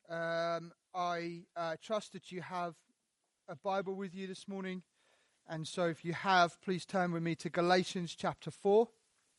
I trust that you have a Bible with you this morning. And so if you have, please turn with me to Galatians chapter 4.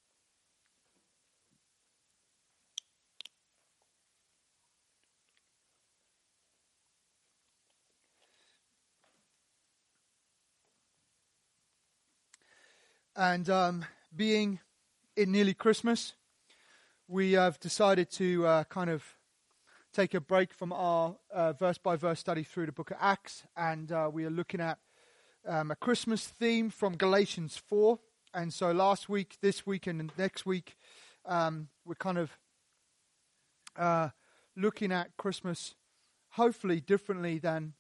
And being it nearly Christmas, we have decided to kind of take a break from our verse-by-verse study through the book of Acts. And we are looking at a Christmas theme from Galatians 4. And so last week, this week, and next week, we're kind of looking at Christmas hopefully differently than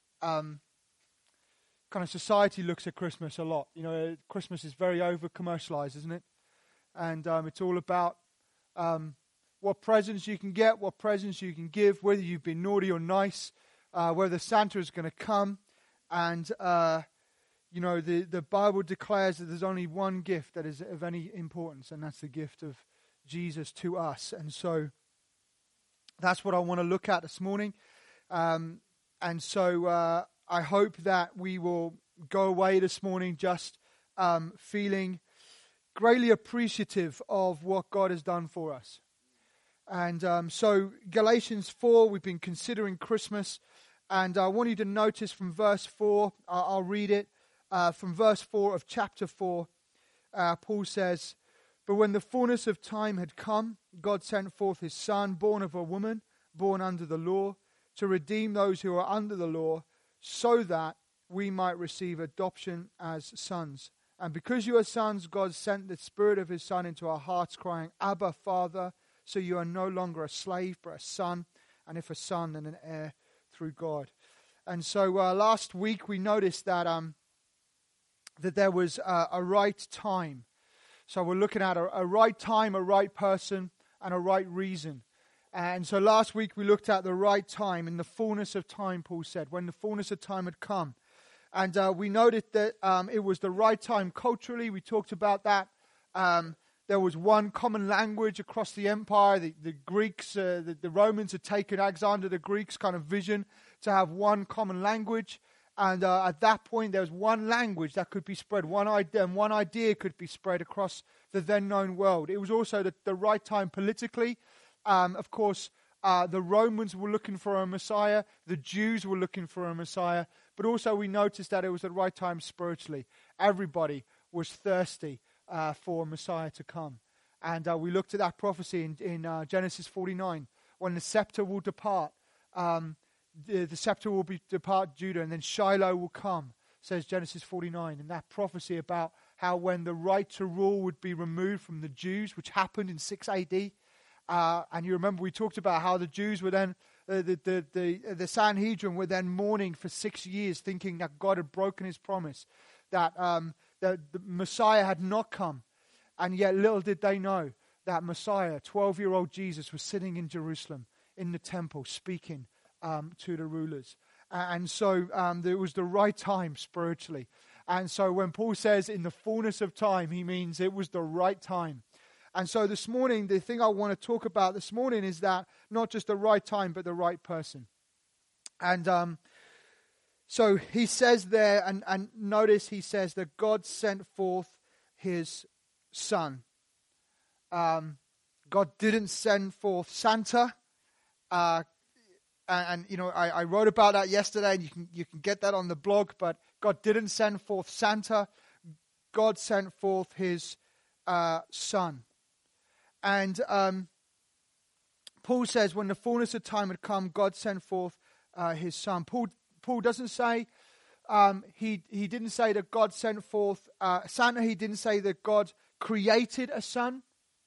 kind of society looks at Christmas a lot. You know, Christmas is very over-commercialized, isn't it? And it's all about what presents you can get, what presents you can give, whether you've been naughty or nice, whether Santa is going to come. And, you know, the Bible declares that there's only one gift that is of any importance, and that's the gift of Jesus to us. And so that's what I want to look at this morning. And so I hope that we will go away this morning just feeling greatly appreciative of what God has done for us. And so Galatians 4, we've been considering Christmas. And I want you to notice from verse 4, I'll read it. From verse 4 of chapter 4, Paul says, "But when the fullness of time had come, God sent forth his Son, born of a woman, born under the law, to redeem those who are under the law, so that we might receive adoption as sons. And because you are sons, God sent the Spirit of his Son into our hearts, crying, 'Abba, Father,' so you are no longer a slave, but a son, and if a son, then an heir through God." And so last week we noticed that that there was a right time. So we're looking at a right time, a right person, and a right reason. And so last week we looked at the right time, in the fullness of time, Paul said, when the fullness of time had come. And we noted that it was the right time culturally. We talked about that. There was one common language across the empire. The Greeks, the Romans had taken Alexander the Greek's kind of vision to have one common language. And at that point, there was one language that could be spread, one idea, and one idea could be spread across the then known world. It was also the right time politically. Of course, the Romans were looking for a Messiah. The Jews were looking for a Messiah. But also we noticed that it was the right time spiritually. Everybody was thirsty for a Messiah to come. And we looked at that prophecy in Genesis 49. When the scepter will depart, the scepter will depart Judah, and then Shiloh will come, says Genesis 49. And that prophecy about how when the right to rule would be removed from the Jews, which happened in 6 AD, and you remember we talked about how the Jews were then, the Sanhedrin were then mourning for 6 years, thinking that God had broken his promise, that the Messiah had not come. And yet little did they know that Messiah, 12-year-old Jesus, was sitting in Jerusalem, in the temple, speaking to the rulers. And so it was the right time spiritually. And so when Paul says in the fullness of time, he means it was the right time. And so this morning, the thing I want to talk about this morning is that not just the right time, but the right person. And so he says there, and notice he says that God sent forth his Son. God didn't send forth Santa. And you know, I wrote about that yesterday, and you can get that on the blog, but God didn't send forth Santa. God sent forth his Son. And Paul says when the fullness of time had come, God sent forth his Son. Paul doesn't say, he didn't say that God sent forth Santa. He didn't say that God created a son.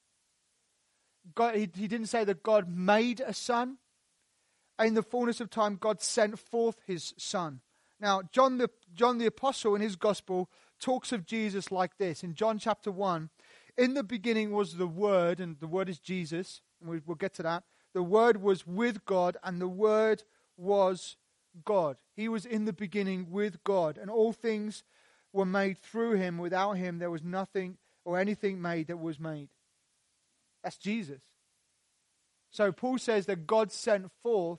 He didn't say that God made a son. In the fullness of time, God sent forth his Son. Now, John the Apostle in his gospel talks of Jesus like this. In John chapter 1, in the beginning was the Word, and the Word is Jesus. And we'll get to that. The Word was with God, and the Word was God. He was in the beginning with God, and all things were made through him. Without him, there was nothing or anything made that was made. That's Jesus. So Paul says that God sent forth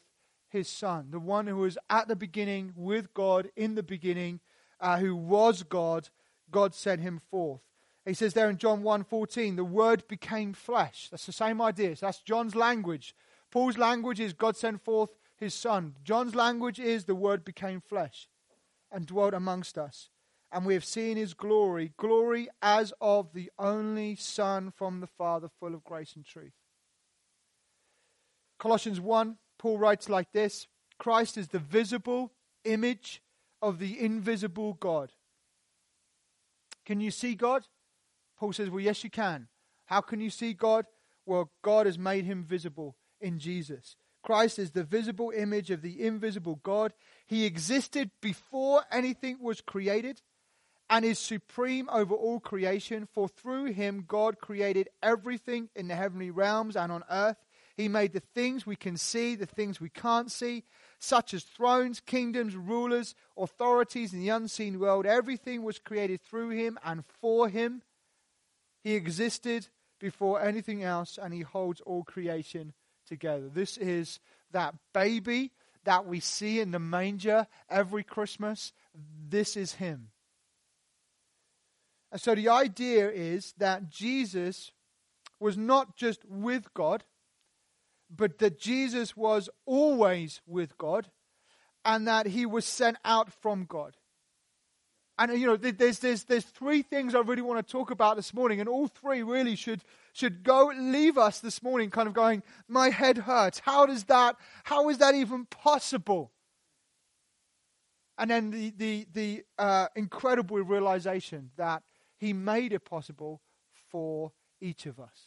his Son, the one who was at the beginning with God in the beginning, who was God. God sent him forth. He says there in John 1:14, the Word became flesh. That's the same idea. So that's John's language. Paul's language is God sent forth his Son. John's language is the Word became flesh and dwelt amongst us. And we have seen his glory, glory as of the only Son from the Father, full of grace and truth. Colossians 1, Paul writes like this: Christ is the visible image of the invisible God. Can you see God? Paul says, well, yes, you can. How can you see God? Well, God has made him visible in Jesus. Christ is the visible image of the invisible God. He existed before anything was created and is supreme over all creation. For through him, God created everything in the heavenly realms and on earth. He made the things we can see, the things we can't see, such as thrones, kingdoms, rulers, authorities in the unseen world. Everything was created through him and for him. He existed before anything else, and he holds all creation together. This is that baby that we see in the manger every Christmas. This is him. And so the idea is that Jesus was not just with God, but that Jesus was always with God, and that he was sent out from God. And there's three things I really want to talk about this morning, and all three really should leave us this morning kind of going, my head hurts. How is that even possible? And then the incredible realization that he made it possible for each of us.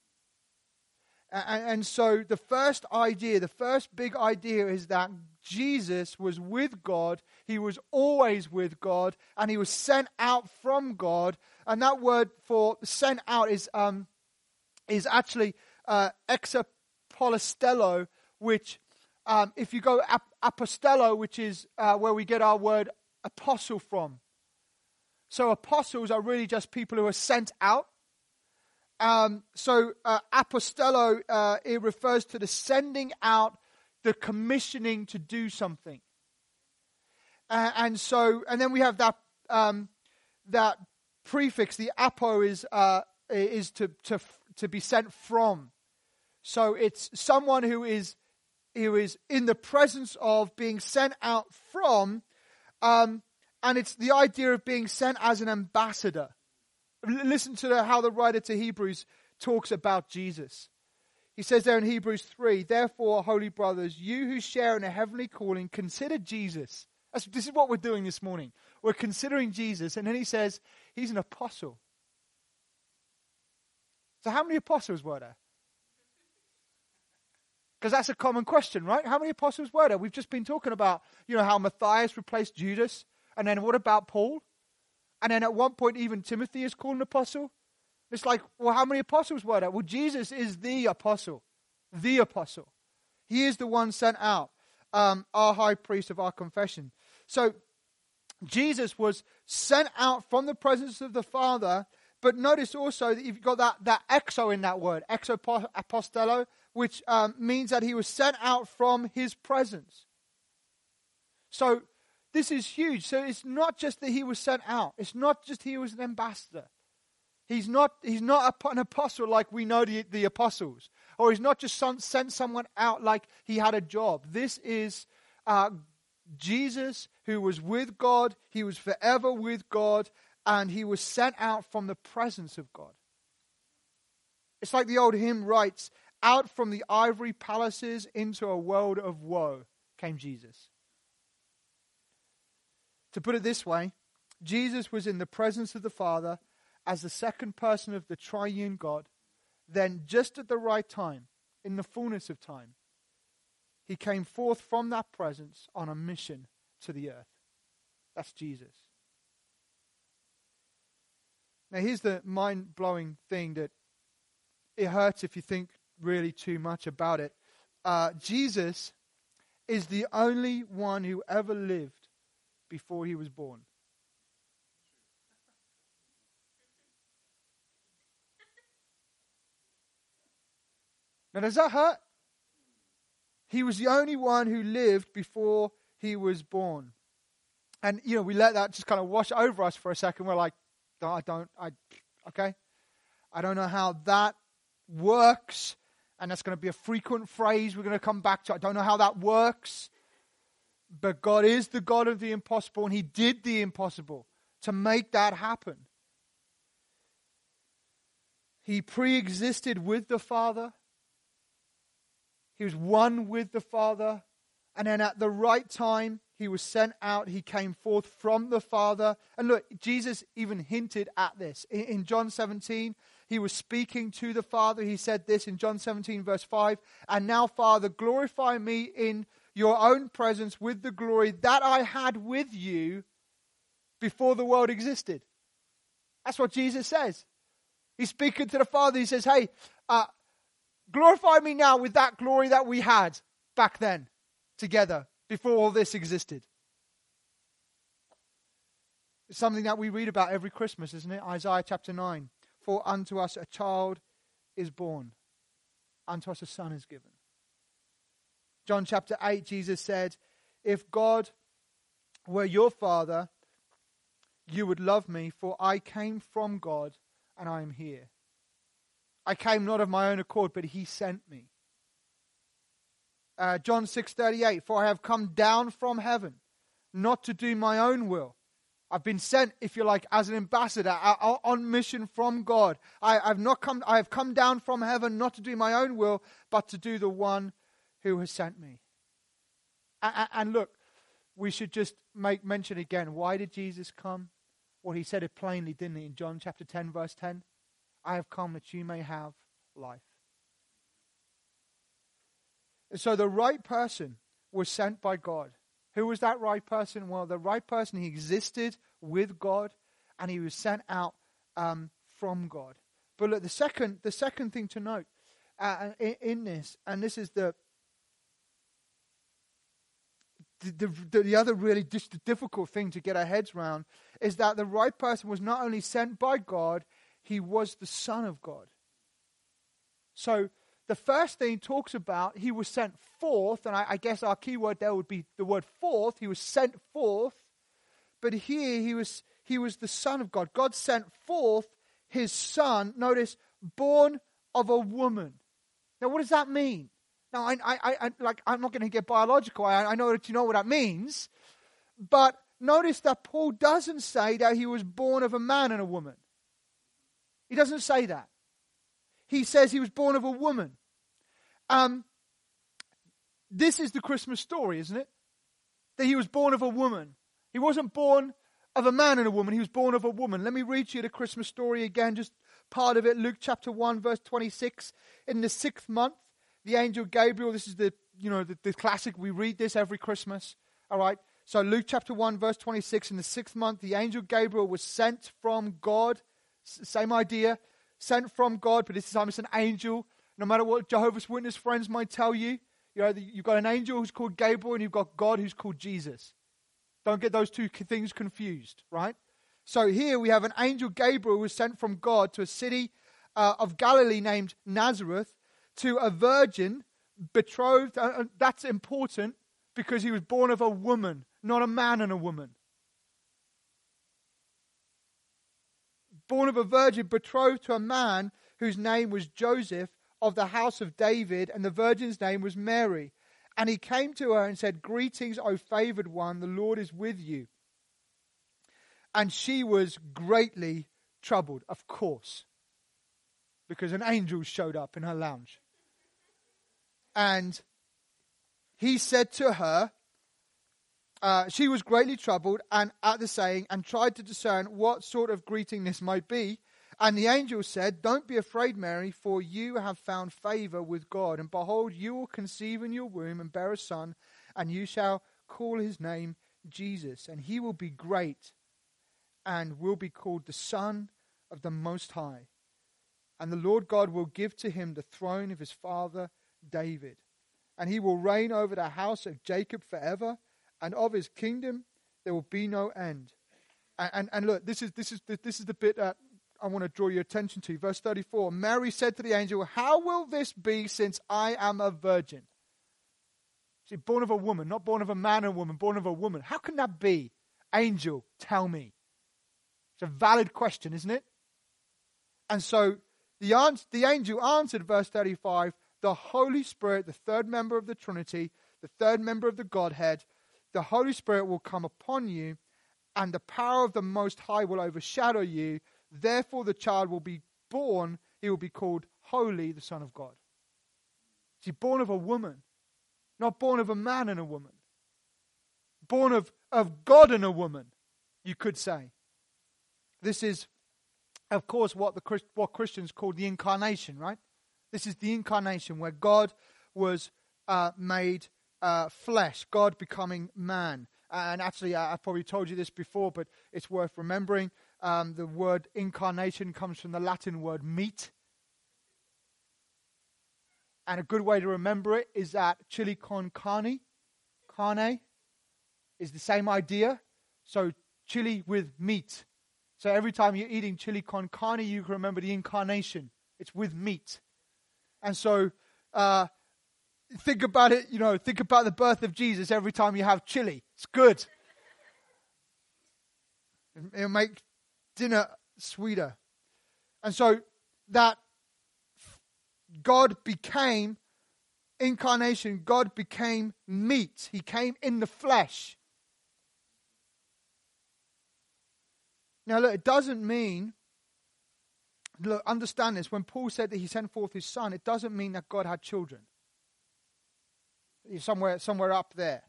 And so the first big idea is that Jesus was with God. He was always with God, and he was sent out from God. And that word for sent out is actually exapostello, which if you go apostello, which is where we get our word apostle from. So apostles are really just people who are sent out. Apostello, it refers to the sending out, the commissioning to do something. And then we have that prefix. The apo is to be sent from. So it's someone who is in the presence of being sent out from, and it's the idea of being sent as an ambassador. Listen to how the writer to Hebrews talks about Jesus. He says there in Hebrews 3, therefore, holy brothers, you who share in a heavenly calling, consider Jesus. This is what we're doing this morning. We're considering Jesus. And then he says, he's an apostle. So how many apostles were there? Because that's a common question, right? How many apostles were there? We've just been talking about, how Matthias replaced Judas. And then what about Paul? And then at one point, even Timothy is called an apostle. It's like, well, how many apostles were there? Well, Jesus is the apostle. The apostle. He is the one sent out, our high priest of our confession. So, Jesus was sent out from the presence of the Father. But notice also that you've got that exo in that word, exapostello, which means that he was sent out from his presence. So, this is huge. So it's not just that he was sent out. It's not just he was an ambassador. He's not an apostle like we know the apostles. Or he's not just sent someone out like he had a job. This is Jesus who was with God. He was forever with God. And he was sent out from the presence of God. It's like the old hymn writes, out from the ivory palaces into a world of woe came Jesus. To put it this way, Jesus was in the presence of the Father as the second person of the triune God. Then just at the right time, in the fullness of time, he came forth from that presence on a mission to the earth. That's Jesus. Now here's the mind-blowing thing that it hurts if you think really too much about it. Jesus is the only one who ever lived before he was born. Now, does that hurt? He was the only one who lived before he was born. And, we let that just kind of wash over us for a second. We're like, no, I don't know how that works. And that's going to be a frequent phrase we're going to come back to. I don't know how that works. But God is the God of the impossible, and he did the impossible to make that happen. He pre-existed with the Father. He was one with the Father. And then at the right time, he was sent out. He came forth from the Father. And look, Jesus even hinted at this. In John 17, he was speaking to the Father. He said this in John 17, verse 5. And now, Father, glorify me in your own presence with the glory that I had with you before the world existed. That's what Jesus says. He's speaking to the Father. He says, hey, glorify me now with that glory that we had back then together before all this existed. It's something that we read about every Christmas, isn't it? Isaiah chapter 9. For unto us a child is born. Unto us a son is given. John chapter 8, Jesus said, if God were your Father, you would love me, for I came from God and I am here. I came not of my own accord, but he sent me. John 6:38, for I have come down from heaven, not to do my own will. I've been sent, if you like, as an ambassador on mission from God. I have come down from heaven not to do my own will, but to do the one who has sent me. And look, we should just make mention again. Why did Jesus come? Well, he said it plainly, didn't he? In John chapter 10, verse 10. I have come that you may have life. And so the right person was sent by God. Who was that right person? Well, the right person, he existed with God, and he was sent out from God. But look, the second thing to note in this, and this is the other really difficult thing to get our heads around, is that the right person was not only sent by God, he was the Son of God. So the first thing he talks about, he was sent forth, and I guess our key word there would be the word forth. He was sent forth, but here he was the Son of God. God sent forth his Son, notice, born of a woman. Now, what does that mean? Now, I'm not going to get biological. I know that you know what that means, but notice that Paul doesn't say that he was born of a man and a woman. He doesn't say that. He says he was born of a woman. This is the Christmas story, isn't it? That he was born of a woman. He wasn't born of a man and a woman. He was born of a woman. Let me read you the Christmas story again, just part of it. Luke chapter 1, verse 26. In the 6th month, the angel Gabriel, this is the classic, we read this every Christmas. All right. So Luke chapter 1, verse 26, in the 6th month, the angel Gabriel was sent from God. Same idea. Sent from God, but this time it's an angel. No matter what Jehovah's Witness friends might tell you, you've got an angel who's called Gabriel and you've got God who's called Jesus. Don't get those two things confused, right? So here we have an angel Gabriel who was sent from God to a city of Galilee named Nazareth to a virgin betrothed. That's important because he was born of a woman, not a man and a woman. Born of a virgin, betrothed to a man whose name was Joseph of the house of David, and the virgin's name was Mary. And he came to her and said, "Greetings, O favored one, the Lord is with you." And she was greatly troubled, of course, because an angel showed up in her lounge. And he said to her, she was greatly troubled and at the saying, and tried to discern what sort of greeting this might be. And the angel said, "Don't be afraid, Mary, for you have found favor with God. And behold, you will conceive in your womb and bear a son, and you shall call his name Jesus. And he will be great and will be called the Son of the Most High. And the Lord God will give to him the throne of his father David. And he will reign over the house of Jacob forever, and of his kingdom there will be no end." And look, this is the bit that I want to draw your attention to. Verse 34, Mary said to the angel, "How will this be since I am a virgin?" See, born of a woman, not born of a man and a woman, born of a woman. How can that be? Angel, tell me. It's a valid question, isn't it? And so the angel answered, verse 35, the Holy Spirit, the third member of the Trinity, the third member of the Godhead, the Holy Spirit will come upon you, and the power of the Most High will overshadow you. Therefore the child will be born, he will be called Holy, the Son of God. See, born of a woman, not born of a man and a woman. Born of God and a woman, you could say. This is, of course, what Christians call the incarnation, right? This is the incarnation where God was made flesh, God becoming man. And actually, I've probably told you this before, but it's worth remembering. The word incarnation comes from the Latin word meat. And a good way to remember it is that chili con carne is the same idea. So chili with meat. So every time you're eating chili con carne, you can remember the incarnation. It's with meat. And so think about it, think about the birth of Jesus every time you have chili. It's good. It'll make dinner sweeter. And so that God became incarnation. God became meat. He came in the flesh. Now look, it doesn't mean, look, understand this, when Paul said that he sent forth his son, it doesn't mean that God had children. Somewhere up there.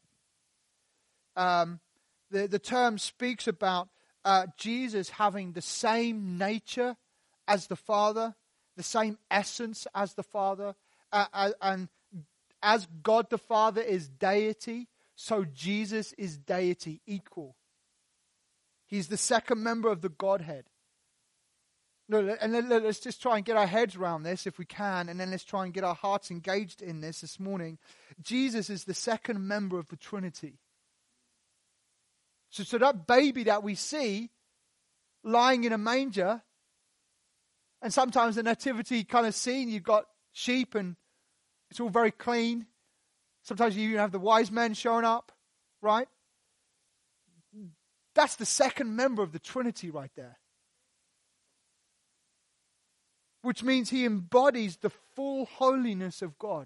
The term speaks about Jesus having the same nature as the Father, the same essence as the Father, and as God the Father is deity, so Jesus is deity equal. He's the second member of the Godhead. And let's just try and get our heads around this if we can, and then let's try and get our hearts engaged in this morning. Jesus is the second member of the Trinity. So that baby that we see lying in a manger, and sometimes the nativity kind of scene, you've got sheep and it's all very clean. Sometimes you even have the wise men showing up, right? That's the second member of the Trinity right there. Which means he embodies the full holiness of God.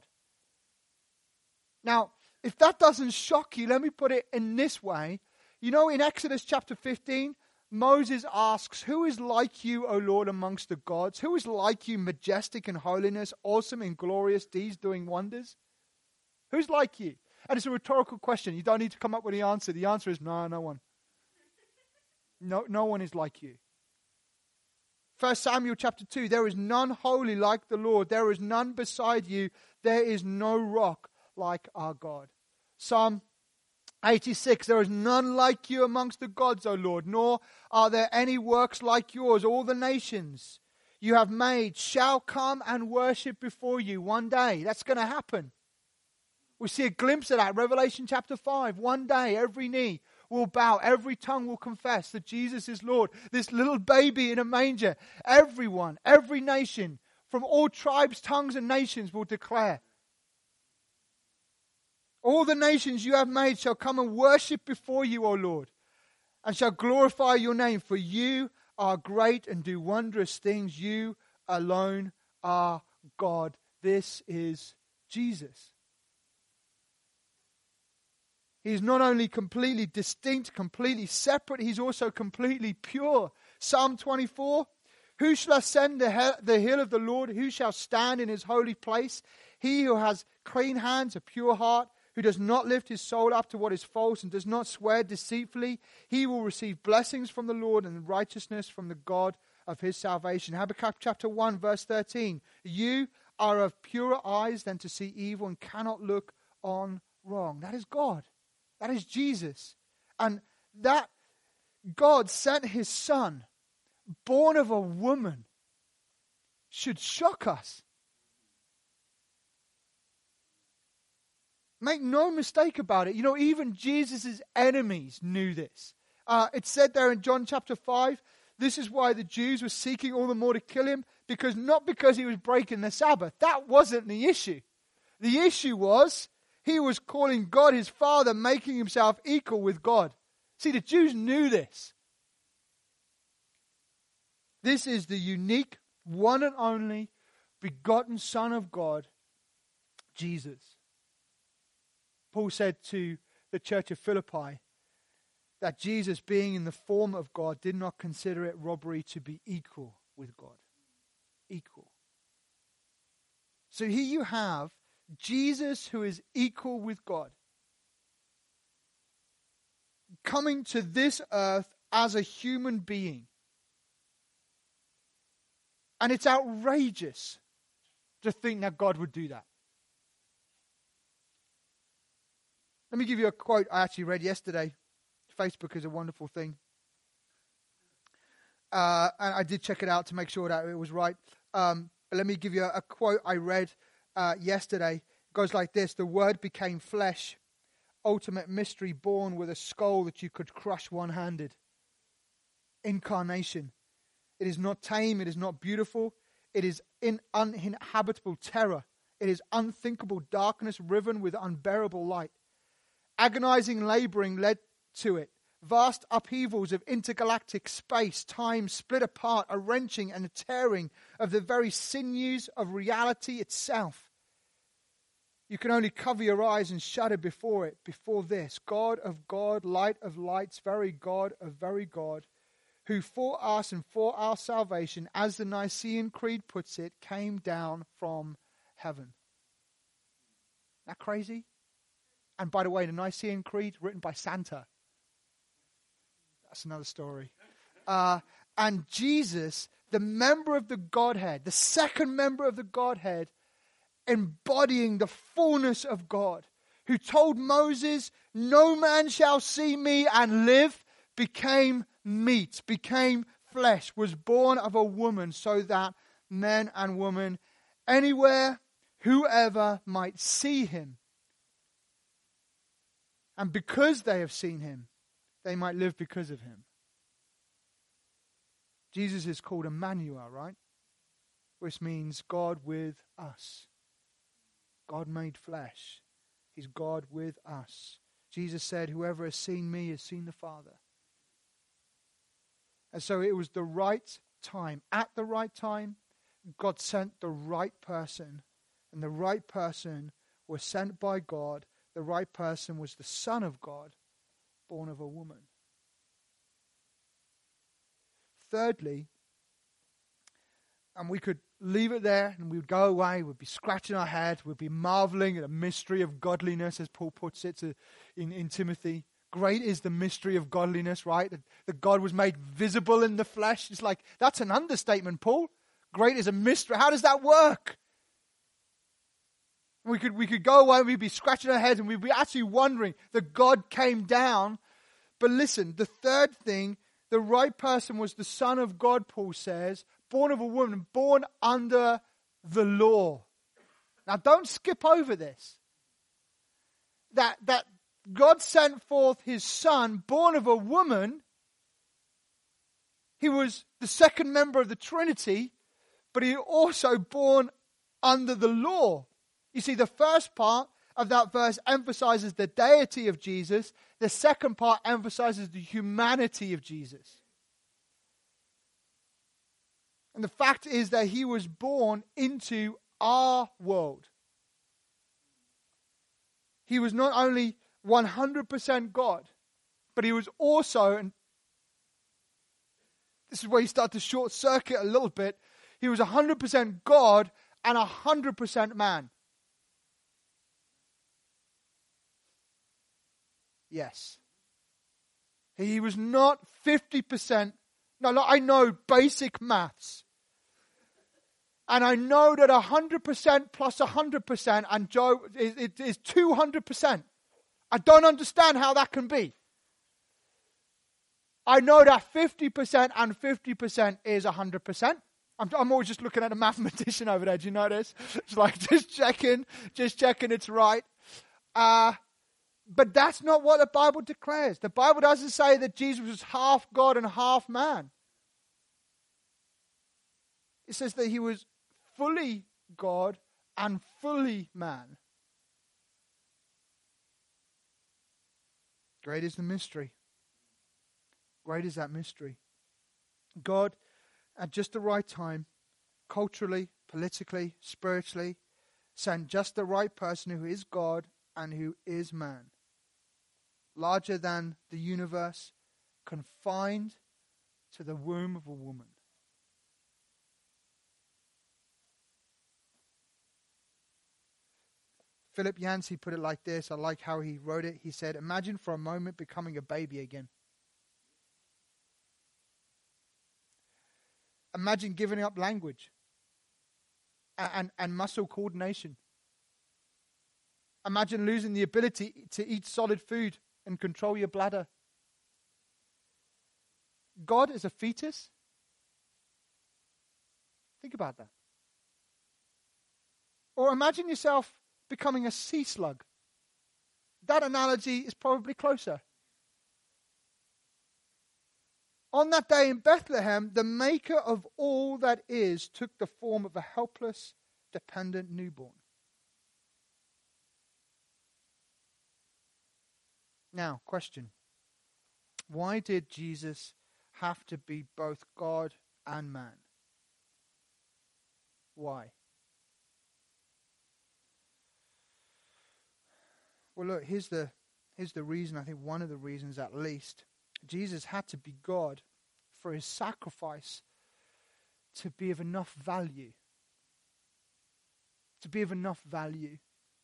Now, if that doesn't shock you, let me put it in this way. In Exodus chapter 15, Moses asks, who is like you, O Lord, amongst the gods? Who is like you, majestic in holiness, awesome in glorious deeds, doing wonders? Who's like you? And it's a rhetorical question. You don't need to come up with the answer. The answer is no one. No one is like you. 1 Samuel chapter 2, there is none holy like the Lord. There is none beside you. There is no rock like our God. Psalm 86, there is none like you amongst the gods, O Lord, nor are there any works like yours. All the nations you have made shall come and worship before you one day. That's going to happen. We see a glimpse of that. Revelation chapter 5, one day every knee will bow, every tongue will confess that Jesus is Lord. This little baby in a manger, everyone, every nation, from all tribes, tongues, and nations will declare. All the nations you have made shall come and worship before you, O Lord, and shall glorify your name, for you are great and do wondrous things. You alone are God. This is Jesus. He's not only completely distinct, completely separate, he's also completely pure. Psalm 24, who shall ascend the hill of the Lord? Who shall stand in his holy place? He who has clean hands, a pure heart, who does not lift his soul up to what is false and does not swear deceitfully, he will receive blessings from the Lord and righteousness from the God of his salvation. Habakkuk chapter 1 verse 13, you are of purer eyes than to see evil and cannot look on wrong. That is God. That is Jesus. And that God sent his son, born of a woman, should shock us. Make no mistake about it. Even Jesus' enemies knew this. It said there in John chapter 5, this is why the Jews were seeking all the more to kill him, not because he was breaking the Sabbath. That wasn't the issue. The issue was He was calling God his Father, making himself equal with God. See, the Jews knew this. This is the unique, one and only, begotten Son of God, Jesus. Paul said to the church of Philippi that Jesus, being in the form of God, did not consider it robbery to be equal with God. Equal. So here you have Jesus, who is equal with God, coming to this earth as a human being. And it's outrageous to think that God would do that. Let me give you a quote I actually read yesterday. Facebook is a wonderful thing. And I did check it out to make sure that it was right. But let me give you a quote I read yesterday. It goes like this: "The Word became flesh, ultimate mystery born with a skull that you could crush one-handed. Incarnation. It is not tame, it is not beautiful. It is uninhabitable terror. It is unthinkable darkness riven with unbearable light. Agonizing laboring led to it. Vast upheavals of intergalactic space, time split apart, a wrenching and a tearing of the very sinews of reality itself. You can only cover your eyes and shudder before it, before this. God of God, light of lights, very God of very God, who for us and for our salvation, as the Nicene Creed puts it, came down from heaven." Isn't that crazy? And by the way, the Nicene Creed, written by Santa. That's another story. And Jesus, the member of the Godhead, the second member of the Godhead, embodying the fullness of God, who told Moses, "No man shall see me and live," became meat, became flesh, was born of a woman so that men and women anywhere, whoever might see him. And because they have seen him, they might live because of him. Jesus is called Emmanuel, right? Which means God with us. God made flesh. He's God with us. Jesus said, "Whoever has seen me has seen the Father." And so it was the right time. At the right time, God sent the right person. And the right person was sent by God. The right person was the Son of God, born of a woman. Thirdly, and we could leave it there and we would go away, we'd be scratching our head, we'd be marveling at the mystery of godliness, as Paul puts it in Timothy. Great is the mystery of godliness, right? That God was made visible in the flesh. It's like, that's an understatement, Paul. Great is a mystery. How does that work? We could go away and we'd be scratching our heads and we'd be actually wondering that God came down. But listen, the third thing, the right person was the Son of God, Paul says, born of a woman, born under the law. Now don't skip over this. That God sent forth his Son, born of a woman. He was the second member of the Trinity, but he also born under the law. You see, the first part of that verse emphasizes the deity of Jesus. The second part emphasizes the humanity of Jesus. And the fact is that he was born into our world. He was not only 100% God, but he was also, and this is where you start to short circuit a little bit, he was 100% God and 100% man. Yes. He was not 50%. No, I know basic maths. And I know that 100% plus 100% and Joe is 200%. I don't understand how that can be. I know that 50% and 50% is 100%. I'm always just looking at a mathematician over there. Do you know this? It's like just checking it's right. But that's not what the Bible declares. The Bible doesn't say that Jesus was half God and half man. It says that he was fully God and fully man. Great is the mystery. Great is that mystery. God, at just the right time, culturally, politically, spiritually, sent just the right person who is God and who is man. Larger than the universe, confined to the womb of a woman. Philip Yancey put it like this. I like how he wrote it. He said, imagine for a moment becoming a baby again. Imagine giving up language and muscle coordination. Imagine losing the ability to eat solid food and control your bladder. God is a fetus? Think about that. Or imagine yourself becoming a sea slug. That analogy is probably closer. On that day in Bethlehem, the maker of all that is took the form of a helpless, dependent newborn. Now, question. Why did Jesus have to be both God and man? Why? Well, look, here's the reason, I think one of the reasons at least. Jesus had to be God for his sacrifice to be of enough value. To be of enough value.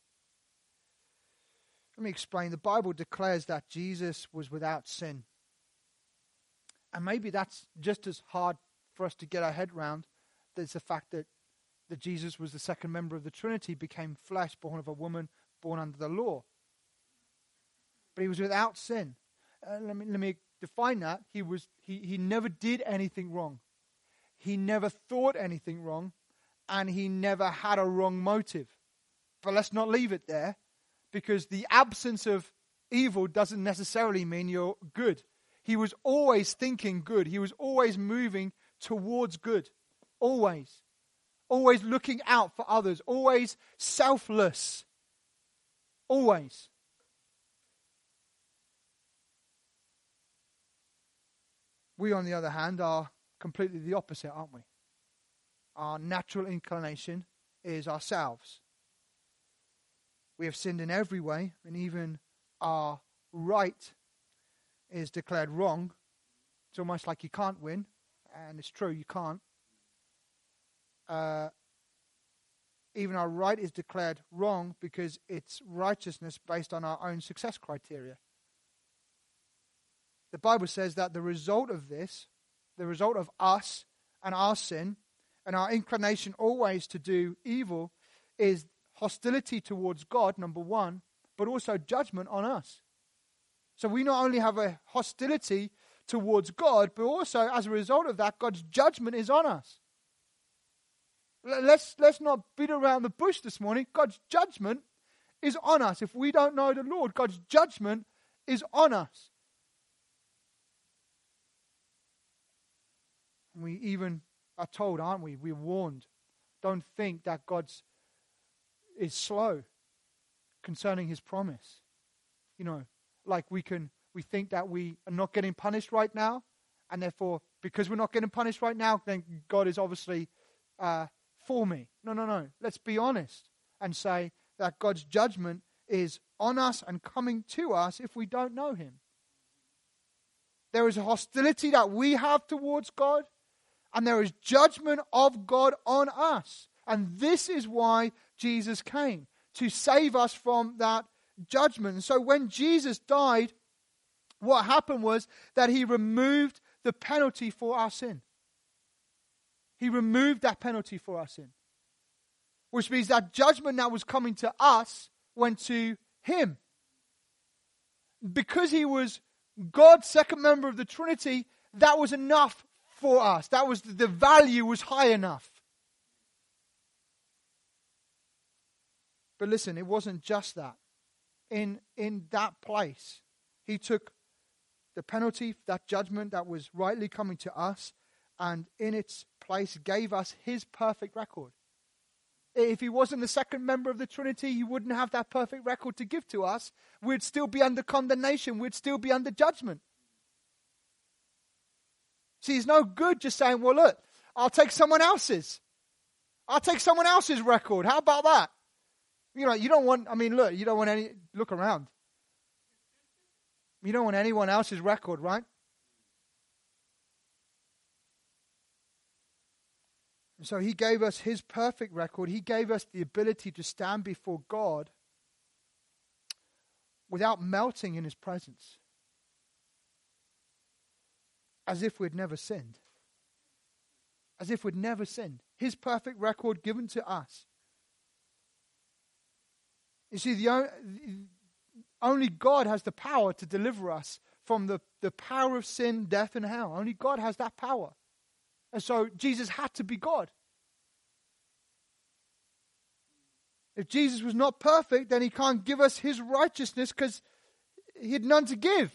Let me explain. The Bible declares that Jesus was without sin. And maybe that's just as hard for us to get our head around. There's the fact that Jesus was the second member of the Trinity, became flesh, born of a woman, born under the law. But he was without sin. Let me define that. He never did anything wrong. He never thought anything wrong. And he never had a wrong motive. But let's not leave it there. Because the absence of evil doesn't necessarily mean you're good. He was always thinking good. He was always moving towards good. Always. Always looking out for others. Always selfless. Always. We, on the other hand, are completely the opposite, aren't we? Our natural inclination is ourselves. We have sinned in every way, and even our right is declared wrong. It's almost like you can't win, and it's true, you can't. Even our right is declared wrong because it's righteousness based on our own success criteria. The Bible says that the result of this, the result of us and our sin, and our inclination always to do evil, is hostility towards God, number one, but also judgment on us. So we not only have a hostility towards God, but also as a result of that, God's judgment is on us. Let's not beat around the bush this morning. God's judgment is on us. If we don't know the Lord, God's judgment is on us. We even are told, aren't we? We're warned. Don't think that God is slow concerning his promise. You know, like we think that we are not getting punished right now, and therefore, because we're not getting punished right now, then God is obviously for me. No. Let's be honest and say that God's judgment is on us and coming to us if we don't know him. There is a hostility that we have towards God, and there is judgment of God on us. And this is why Jesus came, to save us from that judgment. And so when Jesus died, what happened was that he removed the penalty for our sin. He removed that penalty for our sin. Which means that judgment that was coming to us went to him. Because he was God's second member of the Trinity, that was enough for us. That was, the value was high enough. But listen, it wasn't just that. In that place, he took the penalty, that judgment that was rightly coming to us, and in its place gave us his perfect record. If he wasn't the second member of the Trinity, he wouldn't have that perfect record to give to us. We'd still be under condemnation. We'd still be under judgment. See, it's no good just saying, well, look, I'll take someone else's. I'll take someone else's record. How about that? You know, you don't want, you don't want look around. You don't want anyone else's record, right? And so he gave us his perfect record. He gave us the ability to stand before God without melting in his presence, as if we'd never sinned. As if we'd never sinned. His perfect record given to us. You see, only God has the power to deliver us from the power of sin, death, and hell. Only God has that power. And so Jesus had to be God. If Jesus was not perfect, then he can't give us his righteousness because he had none to give.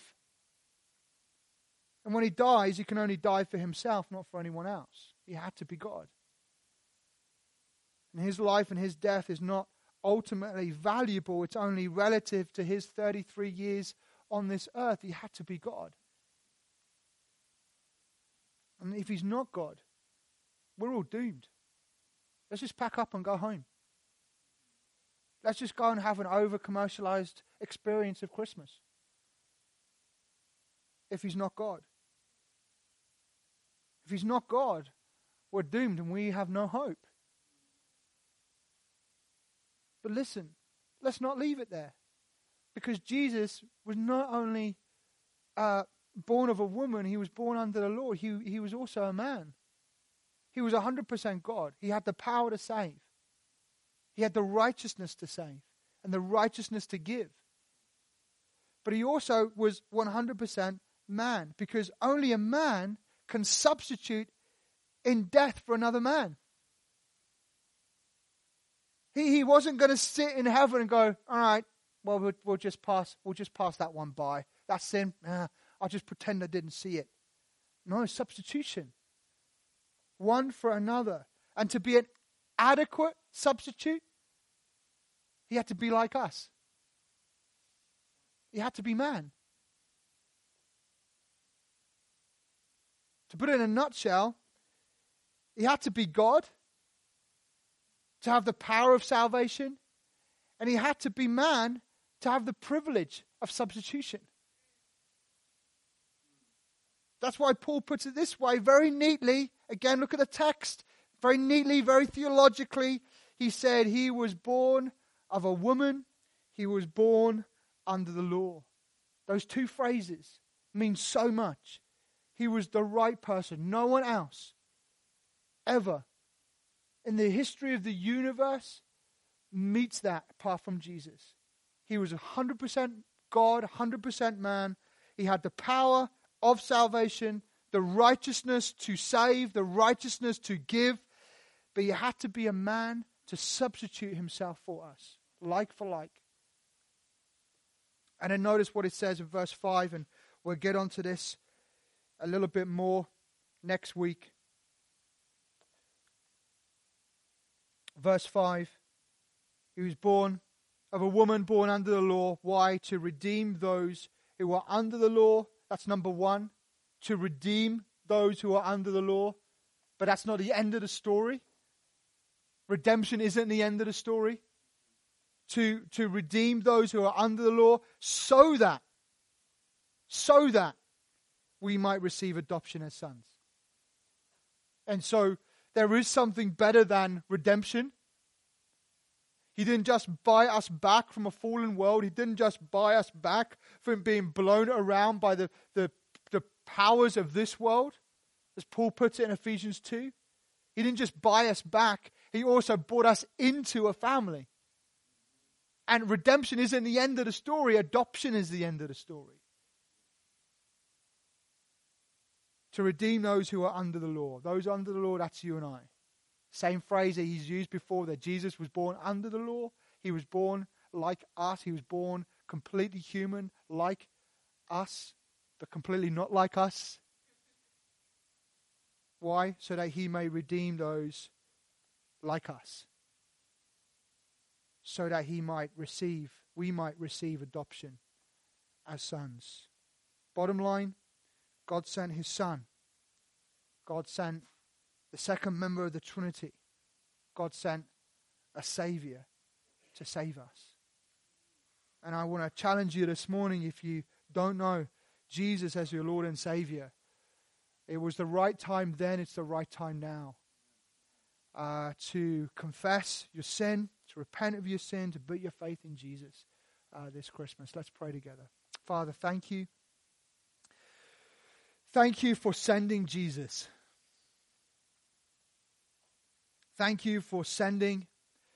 And when he dies, he can only die for himself, not for anyone else. He had to be God. And his life and his death is not ultimately valuable. It's only relative to his 33 years on this earth. He had to be God. And if he's not God, we're all doomed. Let's just pack up and go home. Let's just go and have an over-commercialized experience of Christmas. If he's not God. If he's not God, we're doomed and we have no hope. But listen, let's not leave it there. Because Jesus was not only born of a woman, he was born under the law. He was also a man. He was 100% God. He had the power to save. He had the righteousness to save and the righteousness to give. But he also was 100% man, because only a man can substitute in death for another man. He wasn't going to sit in heaven and go, all right, well, we'll just pass that one by. That's sin. I'll just pretend I didn't see it. No, substitution. One for another. And to be an adequate substitute, he had to be like us. He had to be man. To put it in a nutshell, he had to be God to have the power of salvation, and he had to be man to have the privilege of substitution. That's why Paul puts it this way, very neatly. Again, look at the text. Very neatly, very theologically. He said he was born of a woman. He was born under the law. Those two phrases mean so much. He was the right person. No one else ever in the history of the universe meets that apart from Jesus. He was 100% God, 100% man. He had the power of salvation, the righteousness to save, the righteousness to give. But he had to be a man to substitute himself for us, like for like. And then notice what it says in verse 5, and we'll get onto this a little bit more next week. Verse 5, he was born of a woman born under the law. Why? To redeem those who are under the law. That's number one. To redeem those who are under the law. But that's not the end of the story. Redemption isn't the end of the story. To redeem those who are under the law so that we might receive adoption as sons. And so there is something better than redemption. He didn't just buy us back from a fallen world. He didn't just buy us back from being blown around by the powers of this world, as Paul puts it in Ephesians 2. He didn't just buy us back. He also brought us into a family. And redemption isn't the end of the story. Adoption is the end of the story. To redeem those who are under the law. Those under the law, that's you and I. Same phrase that he's used before, that Jesus was born under the law. He was born like us. He was born completely human, like us, but completely not like us. Why? So that he may redeem those like us. so that we might receive adoption as sons. Bottom line, God sent his Son. God sent the second member of the Trinity. God sent a Savior to save us. And I want to challenge you this morning, if you don't know Jesus as your Lord and Savior, it was the right time then, it's the right time now. To confess your sin, to repent of your sin, to put your faith in Jesus this Christmas. Let's pray together. Father, thank you. Thank you for sending Jesus. Thank you for sending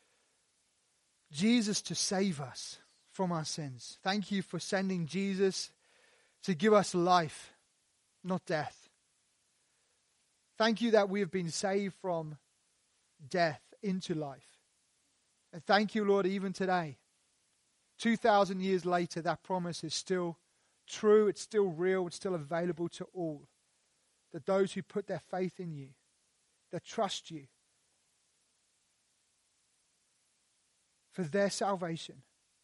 Jesus to save us from our sins. Thank you for sending Jesus to give us life, not death. Thank you that we have been saved from death into life. And thank you, Lord, even today, 2,000 years later, that promise is still true, it's still real, it's still available to all. That those who put their faith in you, that trust you for their salvation,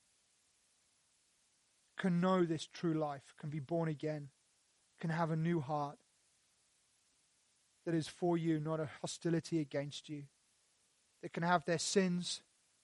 can know this true life, can be born again, can have a new heart that is for you, not a hostility against you. They can have their sins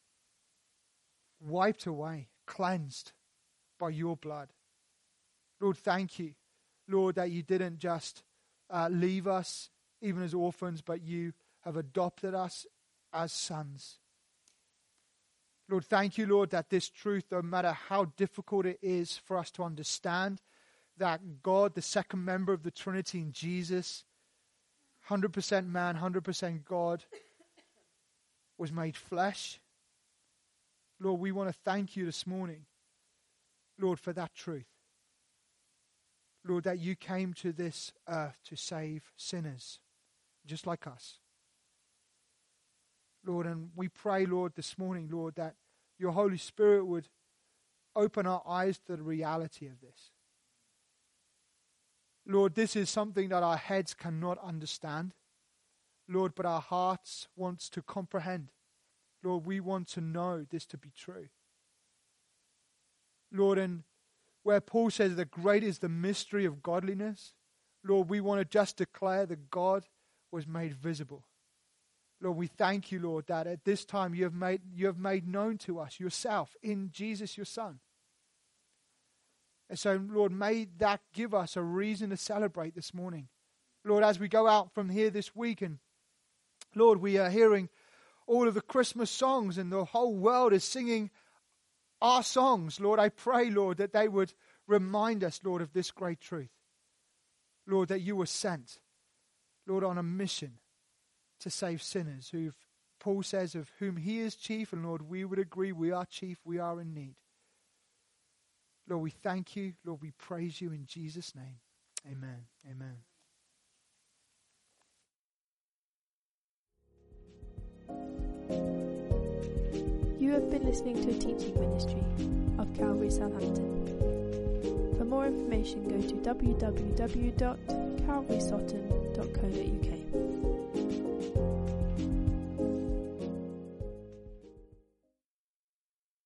wiped away, cleansed by your blood. Lord, thank you, Lord, that you didn't just leave us even as orphans, but you have adopted us as sons. Lord, thank you, Lord, that this truth, no matter how difficult it is for us to understand, that God, the second member of the Trinity in Jesus, 100% man, 100% God, was made flesh. Lord, we want to thank you this morning, Lord, for that truth. Lord, that you came to this earth to save sinners, just like us. Lord, and we pray, Lord, this morning, Lord, that your Holy Spirit would open our eyes to the reality of this. Lord, this is something that our heads cannot understand, Lord, but our hearts want to comprehend. Lord, we want to know this to be true. Lord, and where Paul says that great is the mystery of godliness, Lord, we want to just declare that God was made visible. Lord, we thank you, Lord, that at this time you have made known to us yourself in Jesus, your Son. And so, Lord, may that give us a reason to celebrate this morning. Lord, as we go out from here this week, and Lord, we are hearing all of the Christmas songs and the whole world is singing our songs. Lord, I pray, Lord, that they would remind us, Lord, of this great truth. Lord, that you were sent, Lord, on a mission to save sinners, who Paul says of whom he is chief, and Lord, we would agree we are chief, we are in need. Lord, we thank you. Lord, we praise you in Jesus' name. Amen. Amen. You have been listening to a teaching ministry of Calvary Southampton. For more information, go to www.calvarysutton.co.uk.